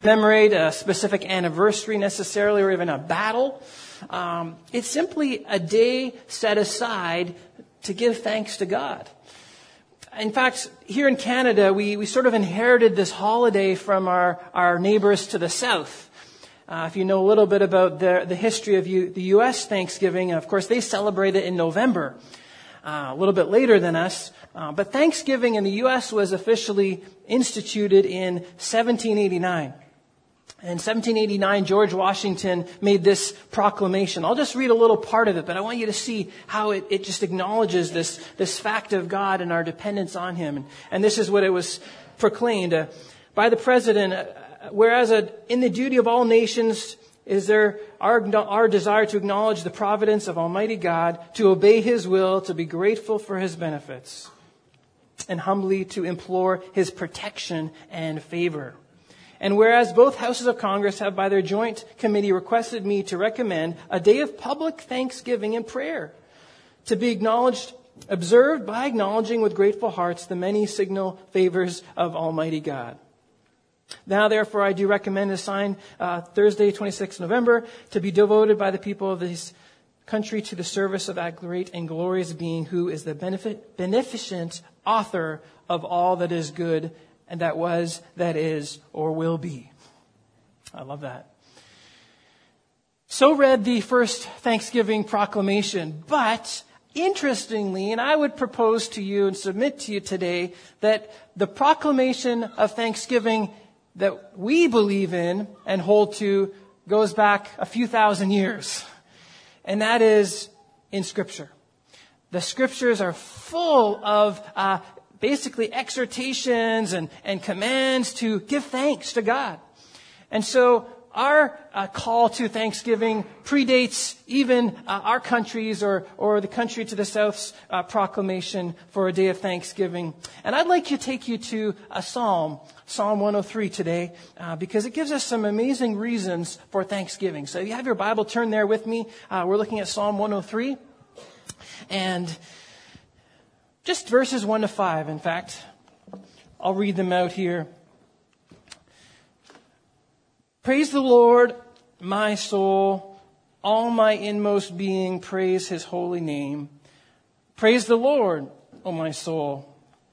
commemorate a specific anniversary necessarily or even a battle. It's simply a day set aside to give thanks to God. In fact, here in Canada, we sort of inherited this holiday from our neighbors to the south. If you know a little bit about the history of the U.S. Thanksgiving, of course, they celebrate it in November, a little bit later than us. But Thanksgiving in the U.S. was officially instituted in 1789. In 1789, George Washington made this proclamation. I'll just read a little part of it, but I want you to see how it just acknowledges this fact of God and our dependence on Him. And this is what it was proclaimed by the President. Whereas in the duty of all nations is there our desire to acknowledge the providence of Almighty God, to obey His will, to be grateful for His benefits, and humbly to implore His protection and favor. And whereas both houses of Congress have by their joint committee requested me to recommend a day of public thanksgiving and prayer to be observed by acknowledging with grateful hearts the many signal favors of Almighty God. Now, therefore, I do recommend a sign Thursday, 26th November, to be devoted by the people of this country to the service of that great and glorious being who is the beneficent author of all that is good and that was, that is, or will be. I love that. So read the first Thanksgiving proclamation, but interestingly, and I would propose to you and submit to you today that the proclamation of Thanksgiving that we believe in and hold to goes back a few thousand years. And that is in Scripture. The Scriptures are full of basically exhortations and commands to give thanks to God. And so our call to Thanksgiving predates even our country's or the country to the south's proclamation for a day of Thanksgiving. And I'd like to take you to a Psalm 103 today, because it gives us some amazing reasons for Thanksgiving. So if you have your Bible, turn there with me. We're looking at Psalm 103. And just verses 1 to 5, in fact. I'll read them out here. Praise the Lord, my soul, all my inmost being, praise His holy name. Praise the Lord, O my soul.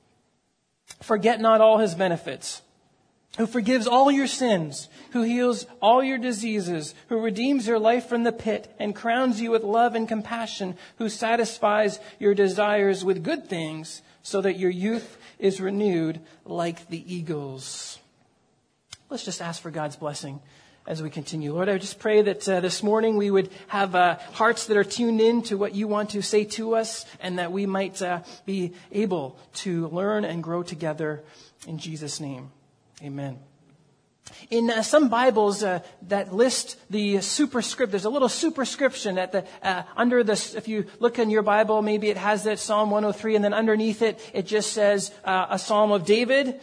Forget not all His benefits, who forgives all your sins, who heals all your diseases, who redeems your life from the pit and crowns you with love and compassion, who satisfies your desires with good things so that your youth is renewed like the eagles. Let's just ask for God's blessing as we continue. Lord, I just pray that this morning we would have hearts that are tuned in to what you want to say to us, and that we might be able to learn and grow together in Jesus' name. Amen. In some Bibles that list the superscript, there's a little superscription at the under this. If you look in your Bible, maybe it has that Psalm 103, and then underneath it, it just says a Psalm of David.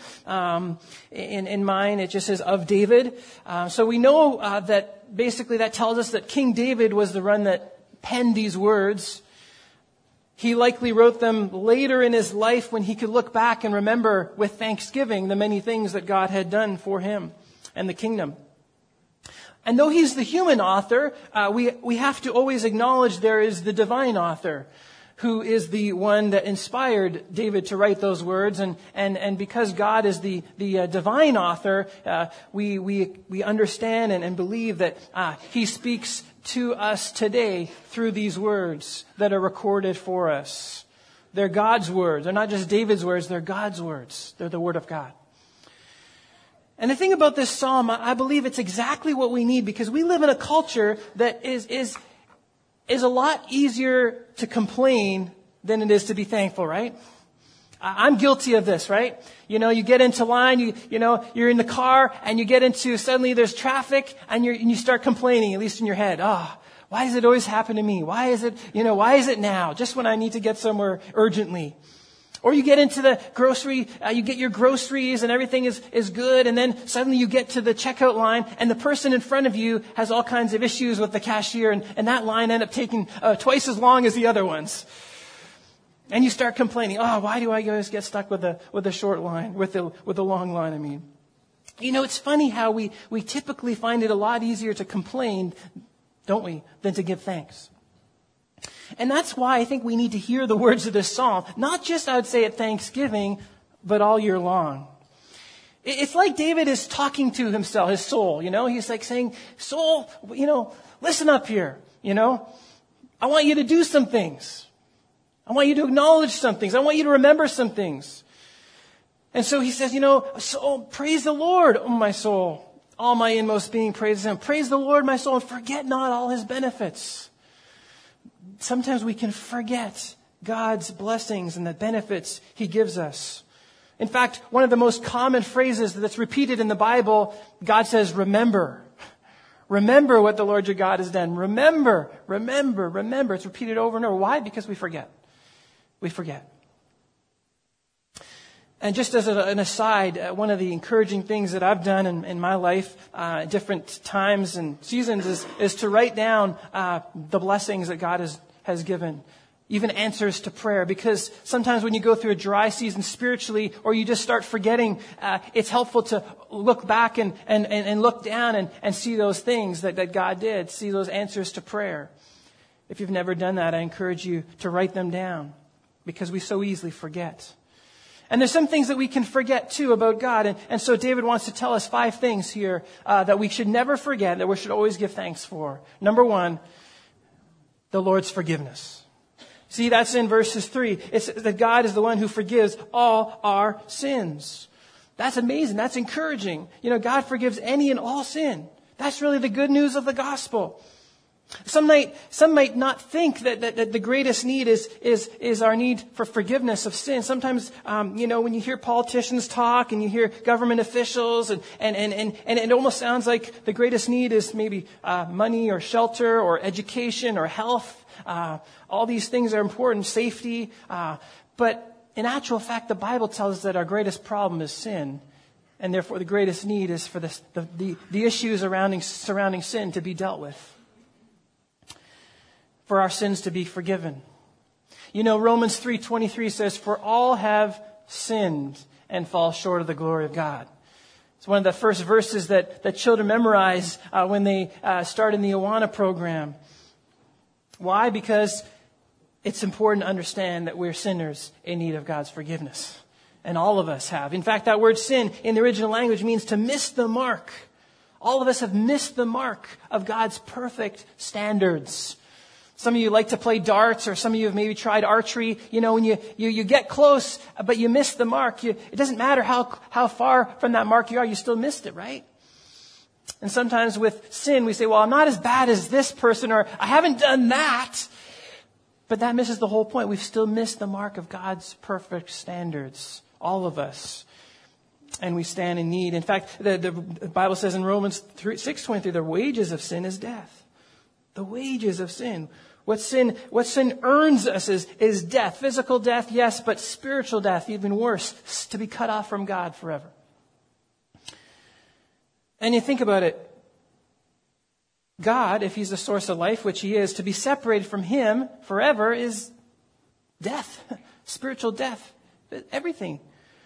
In mine, it just says of David. So we know that basically that tells us that King David was the one that penned these words. He likely wrote them later in his life when he could look back and remember with thanksgiving the many things that God had done for him and the kingdom. And though he's the human author, we have to always acknowledge there is the divine author, who is the one that inspired David to write those words. And because God is the divine author, we understand and believe that He speaks to us today through these words that are recorded for us. They're God's words. They're not just David's words. They're God's words. They're the Word of God. And the thing about this psalm, I believe it's exactly what we need, because we live in a culture that is a lot easier to complain than it is to be thankful, right? I'm guilty of this, right? You know, you get into line, you're in the car, and you get into, suddenly there's traffic, and you start complaining, at least in your head. Why does it always happen to me? Why is it now? Just when I need to get somewhere urgently. Or you get into the grocery, you get your groceries and everything is good, and then suddenly you get to the checkout line and the person in front of you has all kinds of issues with the cashier, and that line ends up taking twice as long as the other ones. And you start complaining, why do I always get stuck with a short line, with a long line, I mean. You know, it's funny how we typically find it a lot easier to complain, don't we, than to give thanks. And that's why I think we need to hear the words of this psalm, not just, I would say, at Thanksgiving, but all year long. It's like David is talking to himself, his soul, you know. He's like saying, soul, you know, listen up here, you know. I want you to do some things. I want you to acknowledge some things. I want you to remember some things. And so he says, you know, so praise the Lord, O my soul. All my inmost being praises him. Praise the Lord, my soul, and forget not all his benefits. Sometimes we can forget God's blessings and the benefits he gives us. In fact, one of the most common phrases that's repeated in the Bible, God says, remember. Remember what the Lord your God has done. Remember, remember, remember. It's repeated over and over. Why? Because we forget. We forget. And just as an aside, one of the encouraging things that I've done in my life, different times and seasons, is to write down the blessings that God has given, even answers to prayer. Because sometimes when you go through a dry season spiritually, or you just start forgetting, it's helpful to look back and look down and see those things that God did, see those answers to prayer. If you've never done that, I encourage you to write them down, because we so easily forget. And there's some things that we can forget too about God. And so David wants to tell us 5 things here that we should never forget, that we should always give thanks for. Number 1, the Lord's forgiveness. See, that's in verses 3. It's that God is the one who forgives all our sins. That's amazing. That's encouraging. You know, God forgives any and all sin. That's really the good news of the gospel. Some might not think that the greatest need is our need for forgiveness of sin. Sometimes, you know, when you hear politicians talk and you hear government officials and it almost sounds like the greatest need is maybe money or shelter or education or health. All these things are important, safety. But in actual fact, the Bible tells us that our greatest problem is sin. And therefore, the greatest need is for the issues surrounding sin to be dealt with. For our sins to be forgiven. You know, Romans 3:23 says, for all have sinned and fall short of the glory of God. It's one of the first verses that children memorize when they start in the Awana program. Why? Because it's important to understand that we're sinners in need of God's forgiveness. And all of us have. In fact, that word sin in the original language means to miss the mark. All of us have missed the mark of God's perfect standards. Some of you like to play darts, or some of you have maybe tried archery. You know, when you get close, but you miss the mark. It doesn't matter how far from that mark you are, you still missed it, right? And sometimes with sin, we say, well, I'm not as bad as this person, or I haven't done that. But that misses the whole point. We've still missed the mark of God's perfect standards, all of us. And we stand in need. In fact, the Bible says in Romans 6:23, the wages of sin is death. The wages of sin. What sin earns us is death. Physical death, yes, but spiritual death, even worse, to be cut off from God forever. And you think about it. God, if he's the source of life, which he is, to be separated from him forever is death. Spiritual death. Everything.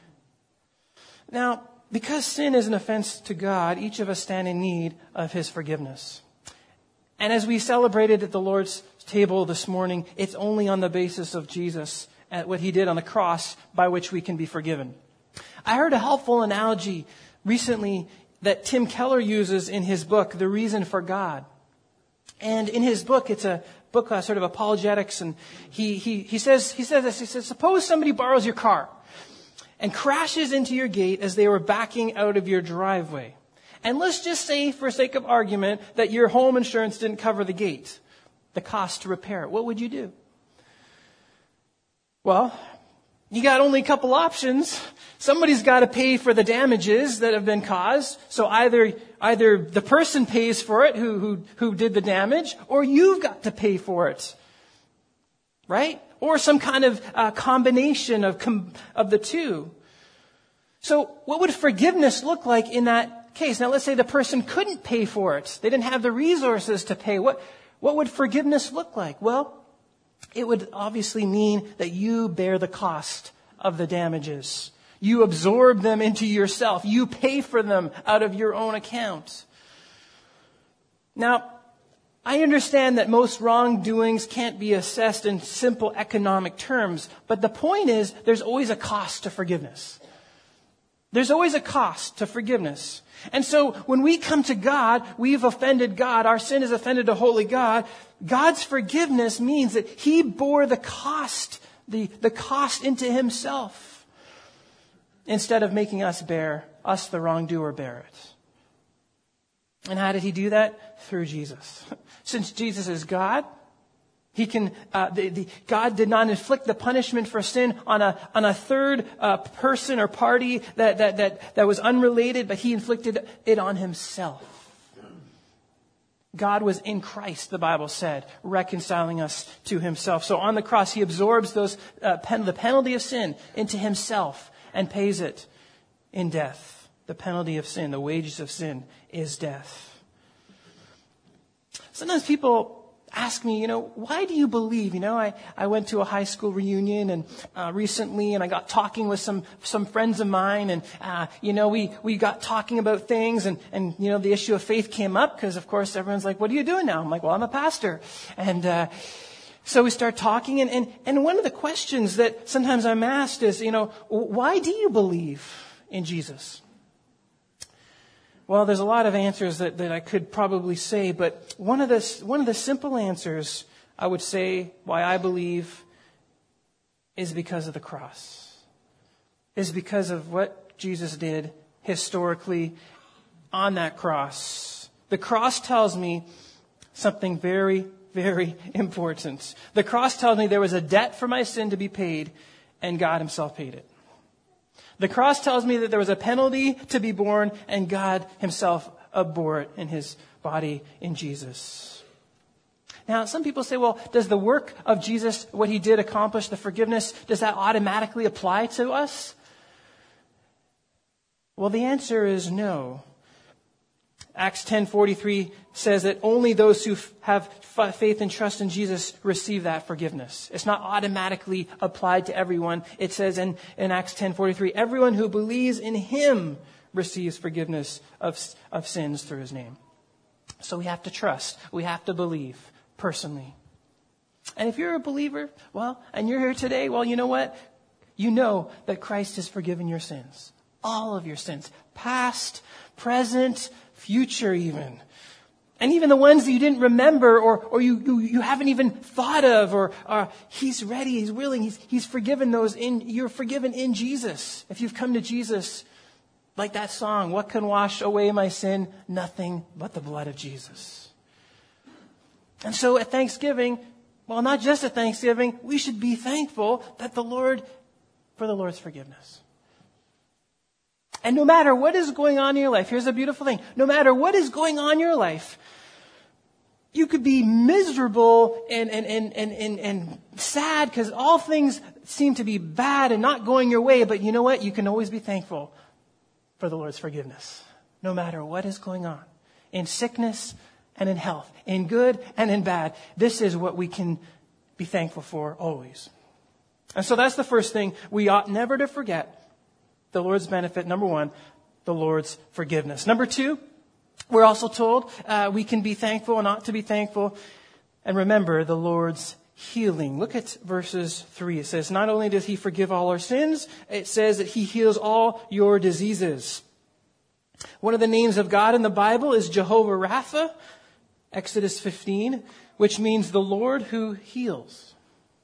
Now, because sin is an offense to God, each of us stand in need of his forgiveness. And as we celebrated at the Lord's table this morning, it's only on the basis of Jesus and what he did on the cross by which we can be forgiven. I heard a helpful analogy recently that Tim Keller uses in his book, The Reason for God. And in his book, it's a book sort of apologetics, and he says this. He says, suppose somebody borrows your car and crashes into your gate as they were backing out of your driveway. And let's just say, for sake of argument, that your home insurance didn't cover the gate, the cost to repair it. What would you do? Well, you got only a couple options. Somebody's got to pay for the damages that have been caused. So either the person pays for it who did the damage, or you've got to pay for it. Right? Or some kind of combination of the two. So what would forgiveness look like in that case? Now let's say the person couldn't pay for it. They didn't have the resources to pay. What would forgiveness look like? Well, it would obviously mean that you bear the cost of the damages. You absorb them into yourself. You pay for them out of your own account. Now, I understand that most wrongdoings can't be assessed in simple economic terms, but the point is there's always a cost to forgiveness. There's always a cost to forgiveness. And so when we come to God, we've offended God. Our sin has offended a holy God. God's forgiveness means that He bore the cost, the cost into Himself, instead of making us the wrongdoer, bear it. And how did He do that? Through Jesus. Since Jesus is God, He can. God did not inflict the punishment for sin on a third person or party that was unrelated, but He inflicted it on Himself. God was in Christ, the Bible said, reconciling us to Himself. So on the cross, He absorbs the penalty of sin into Himself and pays it in death. The penalty of sin, the wages of sin, is death. Sometimes people ask me, why do you believe? I went to a high school reunion and recently, and I got talking with some friends of mine, and we got talking about things, and the issue of faith came up because, of course, everyone's like, "What are you doing now?" I'm like, "Well, I'm a pastor," and so we start talking, and one of the questions that sometimes I'm asked is, why do you believe in Jesus? Well, there's a lot of answers that I could probably say, but one of the simple answers I would say why I believe is because of the cross. Is because of what Jesus did historically on that cross. The cross tells me something very, very important. The cross tells me there was a debt for my sin to be paid, and God Himself paid it. The cross tells me that there was a penalty to be borne, and God Himself bore it in His body in Jesus. Now, some people say, well, does the work of Jesus, what He did accomplish, the forgiveness, does that automatically apply to us? Well, the answer is no. Acts 10:43 says that only those who have faith and trust in Jesus receive that forgiveness. It's not automatically applied to everyone. It says in Acts 10:43, everyone who believes in Him receives forgiveness of sins through His name. So we have to trust. We have to believe personally. And if you're a believer, and you're here today, you know what? You know that Christ has forgiven your sins. All of your sins. Past, present, future even. And even the ones that you didn't remember or you haven't even thought of, or He's ready, He's willing, He's forgiven those. You're forgiven in Jesus. If you've come to Jesus, like that song, what can wash away my sin? Nothing but the blood of Jesus. And so at Thanksgiving, not just at Thanksgiving, we should be thankful that for the Lord's forgiveness. And no matter what is going on in your life, here's the beautiful thing. No matter what is going on in your life, you could be miserable and sad because all things seem to be bad and not going your way. But you know what? You can always be thankful for the Lord's forgiveness. No matter what is going on. In sickness and in health. In good and in bad. This is what we can be thankful for always. And so that's the first thing we ought never to forget. The Lord's benefit. Number one, the Lord's forgiveness. Number two, we're also told we can be thankful and ought to be thankful. And remember the Lord's healing. Look at verses 3. It says, not only does He forgive all our sins, it says that He heals all your diseases. One of the names of God in the Bible is Jehovah Rapha, Exodus 15, which means the Lord who heals.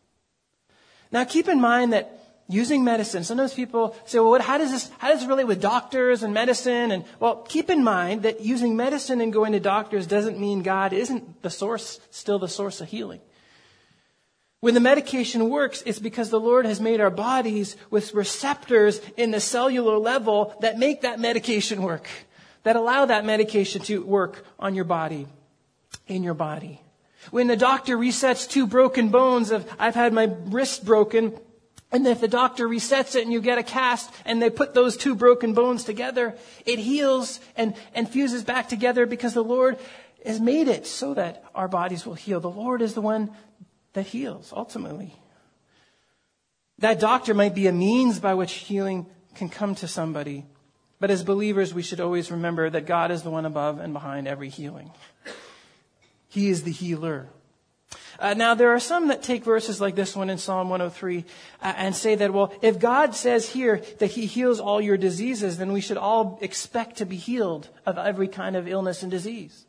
Now keep in mind that using medicine. Sometimes people say, well, how does this relate with doctors and medicine? And keep in mind that using medicine and going to doctors doesn't mean God isn't still the source of healing. When the medication works, it's because the Lord has made our bodies with receptors in the cellular level that make that medication work, that allow that medication to work on your body, in your body. When the doctor resets two broken bones I've had my wrist broken, and if the doctor resets it and you get a cast and they put those two broken bones together, it heals and fuses back together because the Lord has made it so that our bodies will heal. The Lord is the one that heals ultimately. That doctor might be a means by which healing can come to somebody. But as believers, we should always remember that God is the one above and behind every healing. He is the healer. Now, there are some that take verses like this one in Psalm 103 and say that, well, if God says here that he heals all your diseases, then we should all expect to be healed of every kind of illness and disease.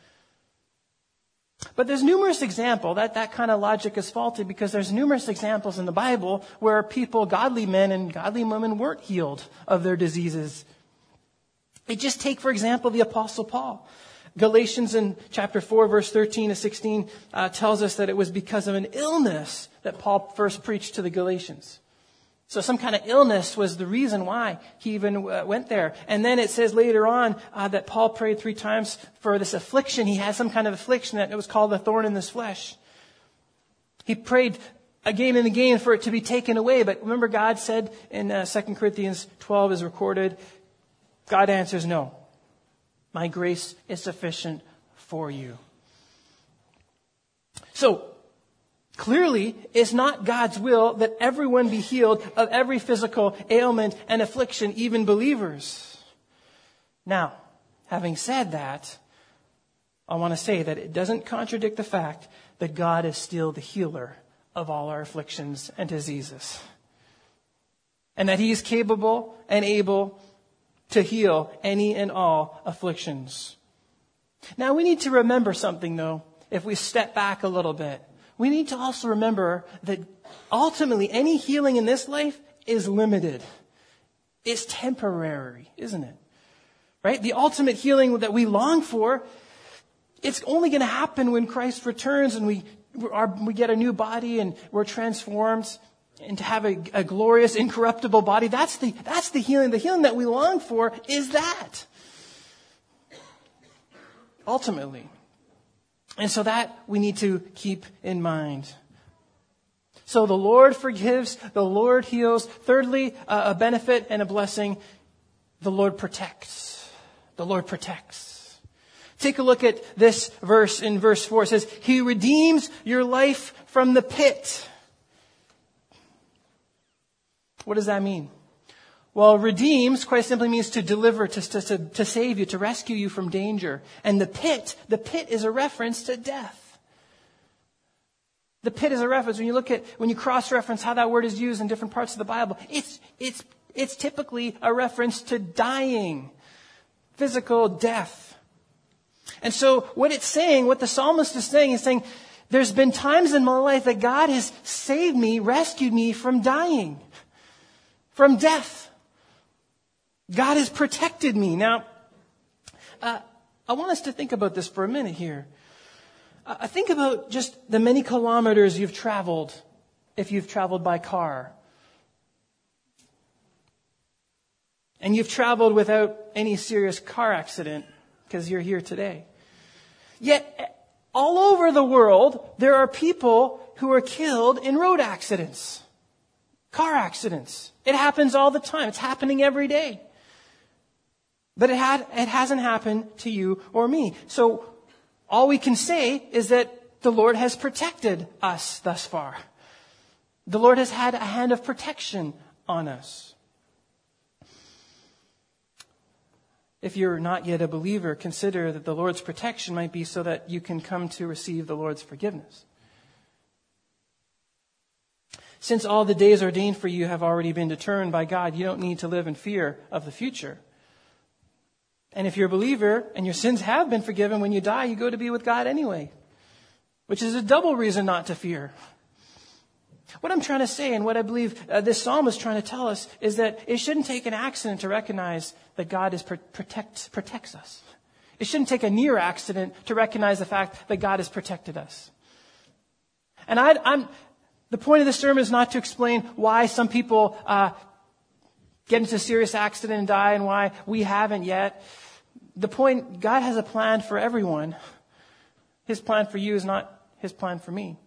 But there's numerous examples. That kind of logic is faulty because there's numerous examples in the Bible where people, godly men and godly women, weren't healed of their diseases. Just take, for example, the Apostle Paul. Galatians in chapter 4, verse 13 to 16 tells us that it was because of an illness that Paul first preached to the Galatians. So some kind of illness was the reason why he even went there. And then it says later on that Paul prayed 3 times for this affliction. He had some kind of affliction that it was called a thorn in his flesh. He prayed again and again for it to be taken away. But remember, God said in 2 Corinthians 12 is recorded, God answers, no. My grace is sufficient for you. So, clearly, it's not God's will that everyone be healed of every physical ailment and affliction, even believers. Now, having said that, I want to say that it doesn't contradict the fact that God is still the healer of all our afflictions and diseases. And that he is capable and able to heal any and all afflictions. Now, we need to remember something, though, if we step back a little bit. We need to also remember that ultimately any healing in this life is limited. It's temporary, isn't it? Right? The ultimate healing that we long for, it's only going to happen when Christ returns and we get a new body and we're transformed and to have a glorious, incorruptible body. That's the healing. The healing that we long for is that. Ultimately. And so that we need to keep in mind. So the Lord forgives, the Lord heals. Thirdly, a benefit and a blessing, the Lord protects. The Lord protects. Take a look at this verse in verse 4. It says, He redeems your life from the pit. What does that mean? Well, redeems quite simply means to deliver, to save you, to rescue you from danger. And the pit is a reference to death. The pit is a reference. When you cross-reference how that word is used in different parts of the Bible, it's typically a reference to dying, physical death. And so what the psalmist is saying, there's been times in my life that God has saved me, rescued me from dying. From death. God has protected me. Now, I want us to think about this for a minute here. Think about just the many kilometers you've traveled if you've traveled by car. And you've traveled without any serious car accident because you're here today. Yet, all over the world, there are people who are killed in road accidents. Car accidents. It happens all the time. It's happening every day. But it hasn't happened to you or me. So all we can say is that the Lord has protected us thus far. The Lord has had a hand of protection on us. If you're not yet a believer, consider that the Lord's protection might be so that you can come to receive the Lord's forgiveness. Since all the days ordained for you have already been determined by God, you don't need to live in fear of the future. And if you're a believer and your sins have been forgiven, when you die, you go to be with God anyway, which is a double reason not to fear. What I'm trying to say, and what I believe this psalm is trying to tell us, is that it shouldn't take an accident to recognize that God protects us. It shouldn't take a near accident to recognize the fact that God has protected us. And the point of this sermon is not to explain why some people get into a serious accident and die and why we haven't yet. The point, God has a plan for everyone. His plan for you is not His plan for me.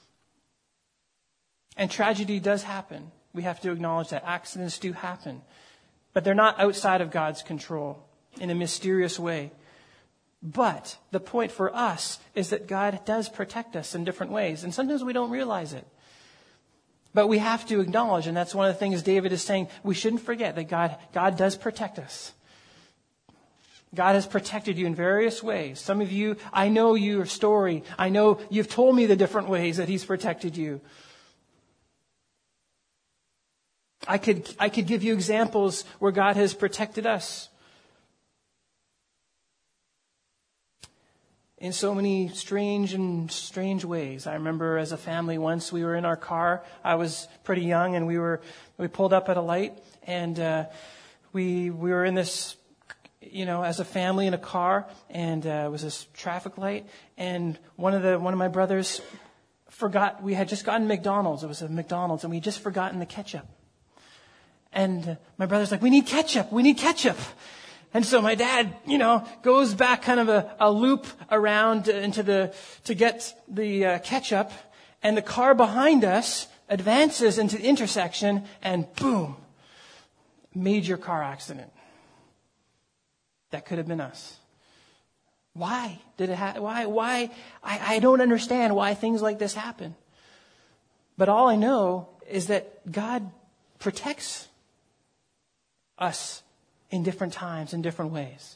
And tragedy does happen. We have to acknowledge that accidents do happen. But they're not outside of God's control in a mysterious way. But the point for us is that God does protect us in different ways. And sometimes we don't realize it. But we have to acknowledge, and that's one of the things David is saying, we shouldn't forget that God does protect us. God has protected you in various ways. Some of you, I know your story. I know you've told me the different ways that He's protected you. I could give you examples where God has protected us in so many strange ways. I remember as a family once we were in our car. I was pretty young, and we pulled up at a light, and we were in this, as a family in a car, and it was this traffic light, and one of my brothers forgot. We had just gotten McDonald's. It was a McDonald's, and we had just forgotten the ketchup. And my brother's like, we need ketchup. And so my dad, goes back kind of a loop around to get the ketchup, and the car behind us advances into the intersection, and boom, major car accident. That could have been us. Why did it happen? Why? I don't understand why things like this happen. But all I know is that God protects us in different times, in different ways.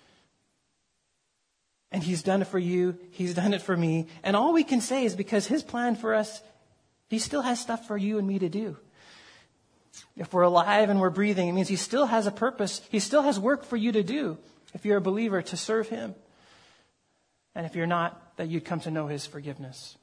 And He's done it for you. He's done it for me. And all we can say is because His plan for us, He still has stuff for you and me to do. If we're alive and we're breathing, it means He still has a purpose. He still has work for you to do if you're a believer, to serve Him. And if you're not, that you'd come to know His forgiveness.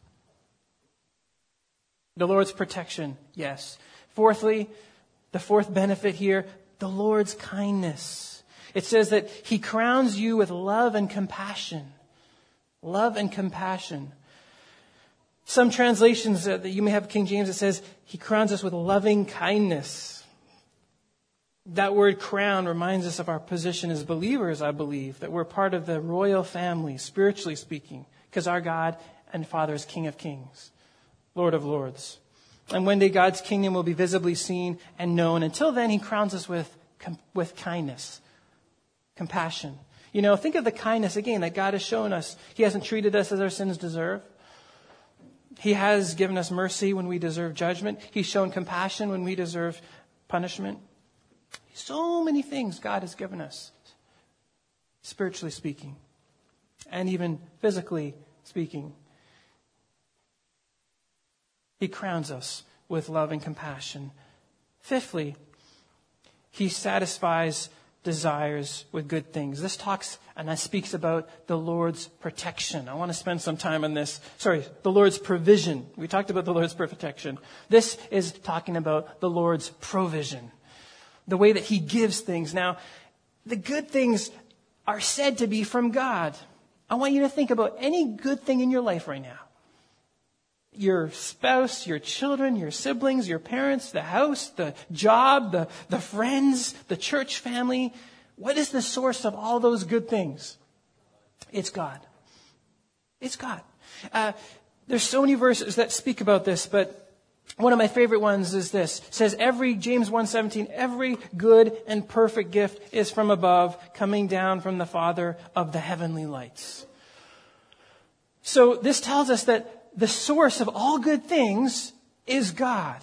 The Lord's protection, yes. Fourthly, the fourth benefit here, the Lord's kindness. It says that He crowns you with love and compassion. Love and compassion. Some translations that you may have King James, it says He crowns us with loving kindness. That word crown reminds us of our position as believers, I believe, that we're part of the royal family, spiritually speaking, because our God and Father is King of Kings, Lord of Lords. And one day God's kingdom will be visibly seen and known. Until then, He crowns us with kindness, compassion. Think of the kindness, again, that God has shown us. He hasn't treated us as our sins deserve. He has given us mercy when we deserve judgment. He's shown compassion when we deserve punishment. So many things God has given us, spiritually speaking, and even physically speaking. He crowns us with love and compassion. Fifthly, He satisfies desires with good things. This talks and that speaks about the Lord's protection. I want to spend some time on this. The Lord's provision. We talked about the Lord's protection. This is talking about the Lord's provision. The way that He gives things. Now, the good things are said to be from God. I want you to think about any good thing in your life right now. Your spouse, your children, your siblings, your parents, the house, the job, the friends, the church family. What is the source of all those good things? It's God. It's God. There's so many verses that speak about this, but one of my favorite ones is this. It says, James 1:17, every good and perfect gift is from above, coming down from the Father of the heavenly lights. So this tells us that the source of all good things is God.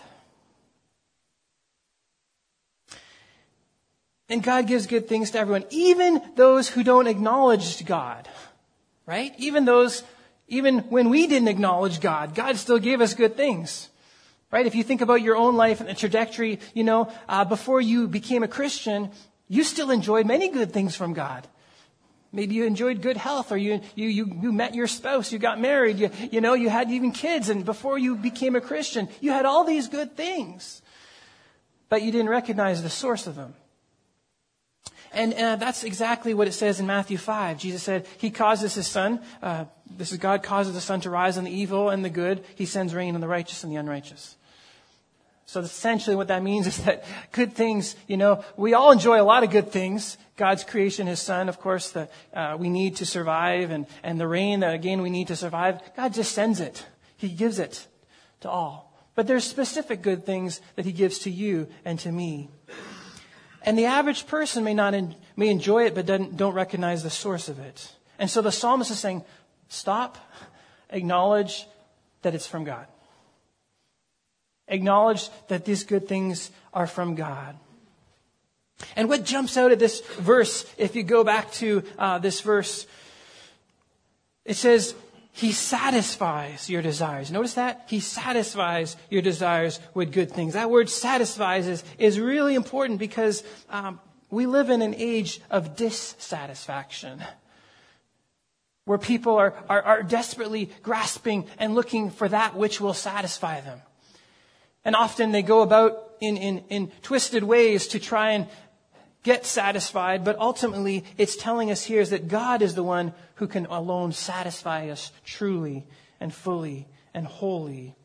And God gives good things to everyone, even those who don't acknowledge God. Right? Even when we didn't acknowledge God, God still gave us good things. Right? If you think about your own life and the trajectory, before you became a Christian, you still enjoyed many good things from God. Maybe you enjoyed good health, or you met your spouse, you got married, you had even kids, and before you became a Christian, you had all these good things. But you didn't recognize the source of them. And that's exactly what it says in Matthew 5. Jesus said, He causes His sun, God causes the sun to rise on the evil and the good. He sends rain on the righteous and the unrighteous. So essentially what that means is that good things, we all enjoy a lot of good things. God's creation, His Son, of course, that we need to survive, and the rain that, again, we need to survive. God just sends it. He gives it to all. But there's specific good things that He gives to you and to me. And the average person may enjoy it, but don't recognize the source of it. And so the psalmist is saying, stop, acknowledge that it's from God. Acknowledge that these good things are from God. And what jumps out of this verse, if you go back to this verse, it says, He satisfies your desires. Notice that? He satisfies your desires with good things. That word satisfies is really important because we live in an age of dissatisfaction, where people are desperately grasping and looking for that which will satisfy them. And often they go about in twisted ways to try and get satisfied, but ultimately it's telling us here is that God is the one who can alone satisfy us truly and fully and wholly.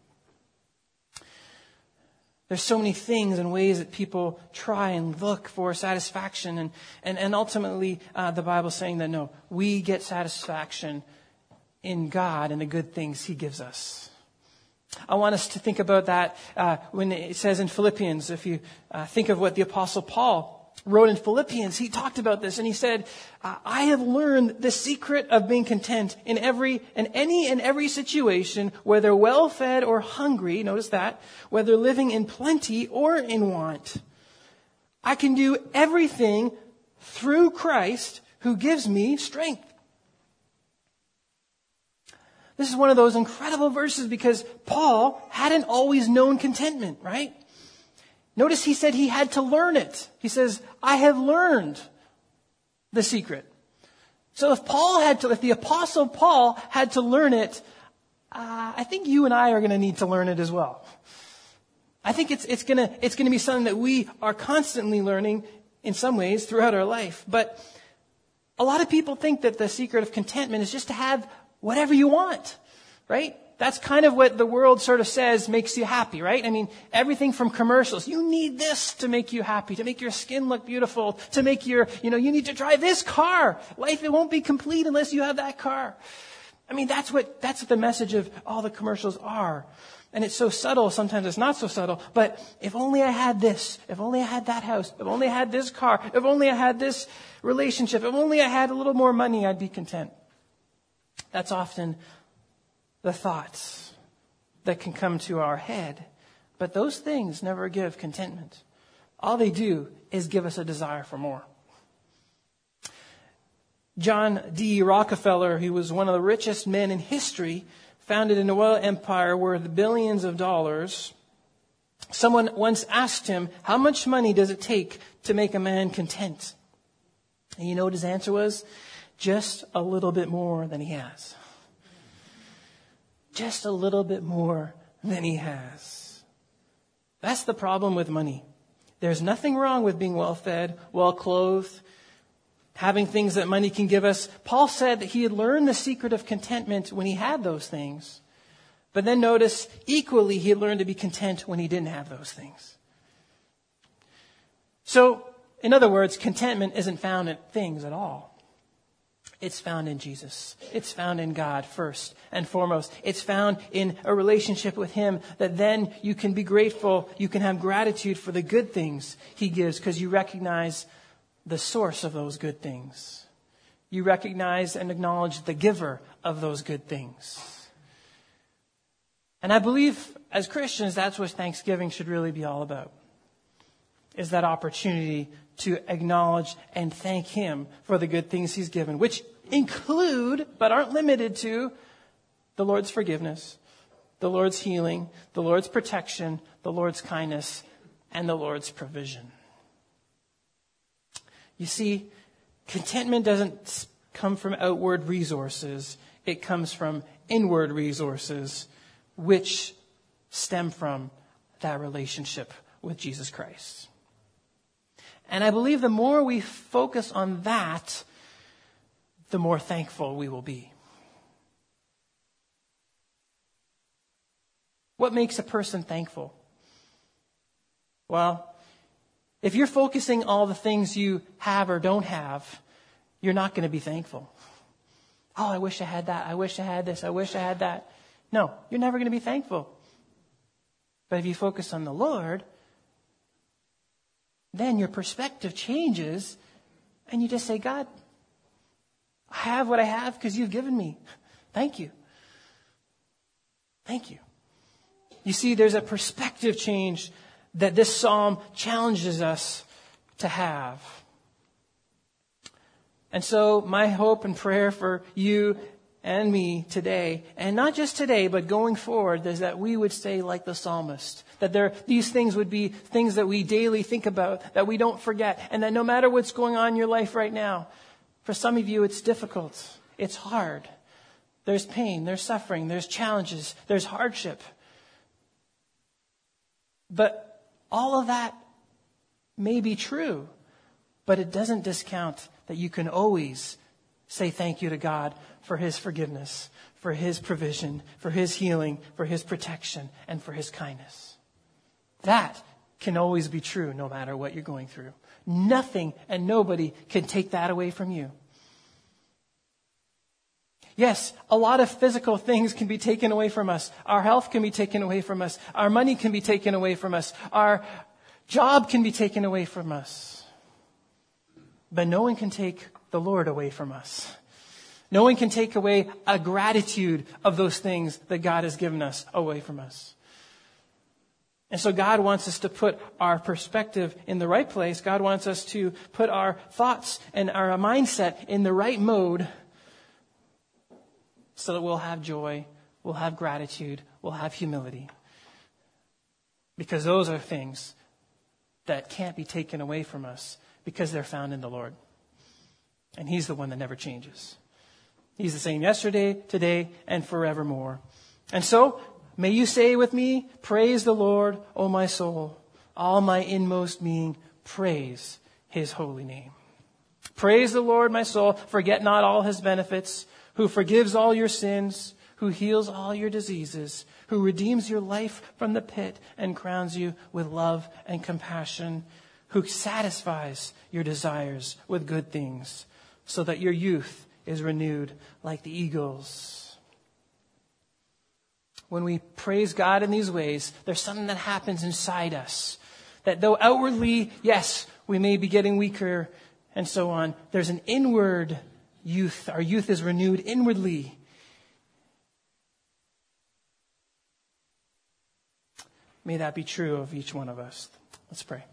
There's so many things and ways that people try and look for satisfaction, and ultimately the Bible's saying that no, we get satisfaction in God and the good things He gives us. I want us to think about that when it says in Philippians, if you think of what the Apostle Paul wrote in Philippians, he talked about this and he said, I have learned the secret of being content in any and every situation, whether well-fed or hungry, notice that, whether living in plenty or in want. I can do everything through Christ who gives me strength. This is one of those incredible verses because Paul hadn't always known contentment, right? Notice he said he had to learn it. He says, I have learned the secret. So if the Apostle Paul had to learn it, I think you and I are going to need to learn it as well. I think it's going to be something that we are constantly learning in some ways throughout our life. But a lot of people think that the secret of contentment is just to have whatever you want, right? That's kind of what the world sort of says makes you happy, right? I mean, everything from commercials. You need this to make you happy, to make your skin look beautiful, to make you need to drive this car. Life, it won't be complete unless you have that car. I mean, that's what the message of all the commercials are. And it's so subtle, sometimes it's not so subtle. But if only I had this, if only I had that house, if only I had this car, if only I had this relationship, if only I had a little more money, I'd be content. That's often the thoughts that can come to our head. But those things never give contentment. All they do is give us a desire for more. John D. Rockefeller, who was one of the richest men in history, founded an oil empire worth billions of dollars. Someone once asked him, how much money does it take to make a man content? And you know what his answer was? Just a little bit more than he has. Just a little bit more than he has. That's the problem with money. There's nothing wrong with being well-fed, well-clothed, having things that money can give us. Paul said that he had learned the secret of contentment when he had those things. But then notice, equally, he had learned to be content when he didn't have those things. So, in other words, contentment isn't found in things at all. It's found in Jesus. It's found in God first and foremost. It's found in a relationship with Him that then you can be grateful. You can have gratitude for the good things He gives because you recognize the source of those good things. You recognize and acknowledge the giver of those good things. And I believe as Christians, that's what Thanksgiving should really be all about. Is that opportunity to acknowledge and thank Him for the good things He's given, which include, but aren't limited to, the Lord's forgiveness, the Lord's healing, the Lord's protection, the Lord's kindness, and the Lord's provision. You see, contentment doesn't come from outward resources. It comes from inward resources, which stem from that relationship with Jesus Christ. And I believe the more we focus on that, the more thankful we will be. What makes a person thankful? Well, if you're focusing all the things you have or don't have, you're not going to be thankful. Oh, I wish I had that. I wish I had this. I wish I had that. No, you're never going to be thankful. But if you focus on the Lord, then your perspective changes and you just say, God, I have what I have because you've given me. Thank you. Thank you. You see, there's a perspective change that this psalm challenges us to have. And so my hope and prayer for you and me today, and not just today, but going forward, is that we would stay like the psalmist. That these things would be things that we daily think about, that we don't forget, and that no matter what's going on in your life right now, for some of you it's difficult, it's hard. There's pain, there's suffering, there's challenges, there's hardship. But all of that may be true, but it doesn't discount that you can always say thank you to God for His forgiveness, for His provision, for His healing, for His protection, and for His kindness. That can always be true no matter what you're going through. Nothing and nobody can take that away from you. Yes, a lot of physical things can be taken away from us. Our health can be taken away from us. Our money can be taken away from us. Our job can be taken away from us. But no one can take the Lord away from us. No one can take away a gratitude of those things that God has given us away from us. And so God wants us to put our perspective in the right place. God wants us to put our thoughts and our mindset in the right mode so that we'll have joy, we'll have gratitude, we'll have humility. Because those are things that can't be taken away from us because they're found in the Lord. And He's the one that never changes. He's the same yesterday, today, and forevermore. And so, may you say with me, praise the Lord, O my soul. All my inmost being, praise His holy name. Praise the Lord, my soul. Forget not all His benefits, who forgives all your sins, who heals all your diseases, who redeems your life from the pit and crowns you with love and compassion, who satisfies your desires with good things, so that your youth is renewed like the eagles. When we praise God in these ways, there's something that happens inside us. That though outwardly, yes, we may be getting weaker and so on, there's an inward youth. Our youth is renewed inwardly. May that be true of each one of us. Let's pray.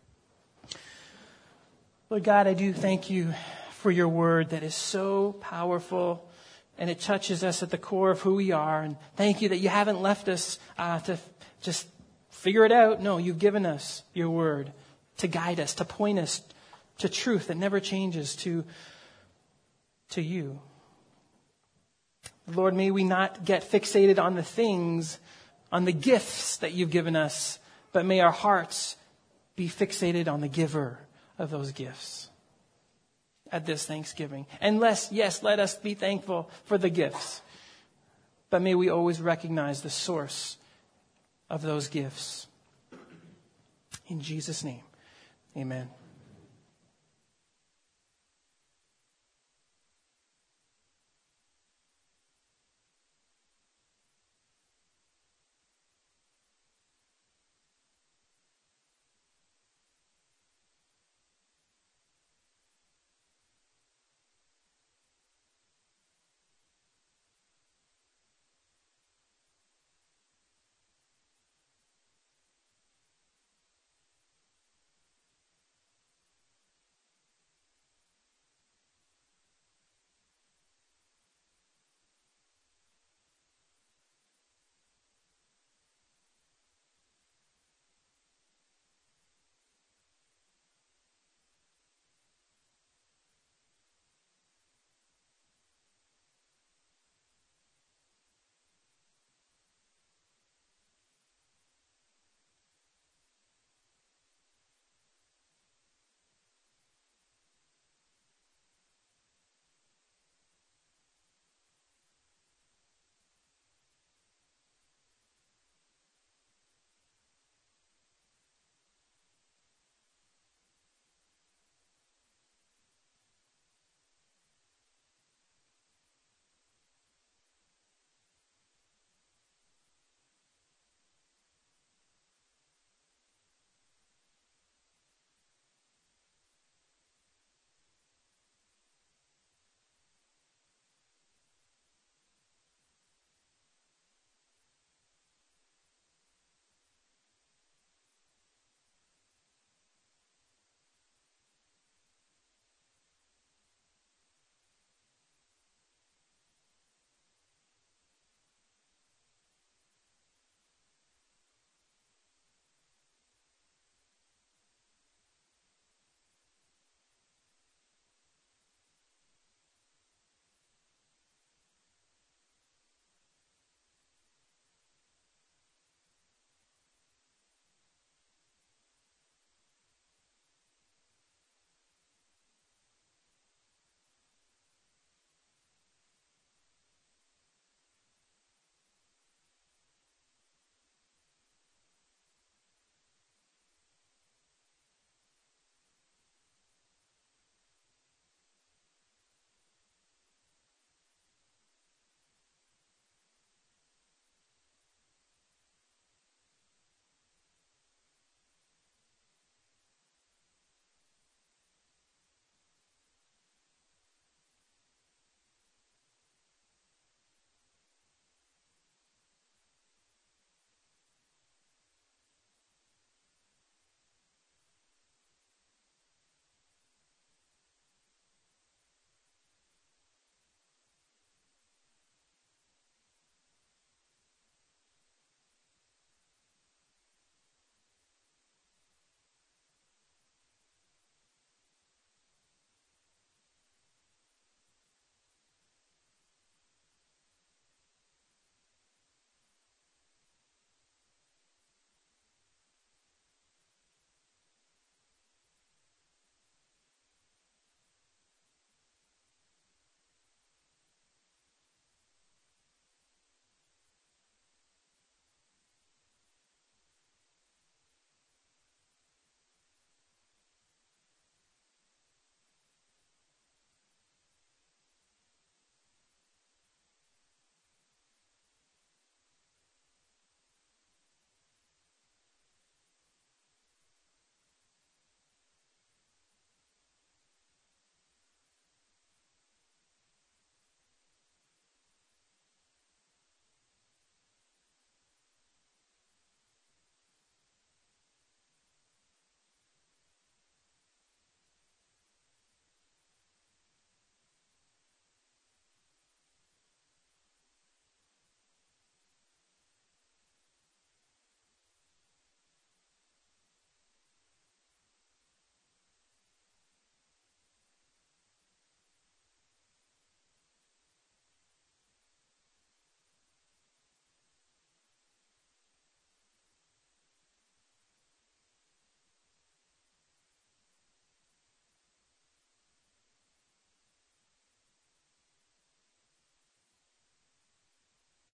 Lord God, I do thank you for your word that is so powerful and it touches us at the core of who we are. And thank you that you haven't left us to just figure it out. No, you've given us your word to guide us, to point us to truth that never changes, to you. Lord, may we not get fixated on the things, on the gifts that you've given us, but may our hearts be fixated on the giver of those gifts at this Thanksgiving. And let us be thankful for the gifts, but may we always recognize the source of those gifts. In Jesus' name, amen.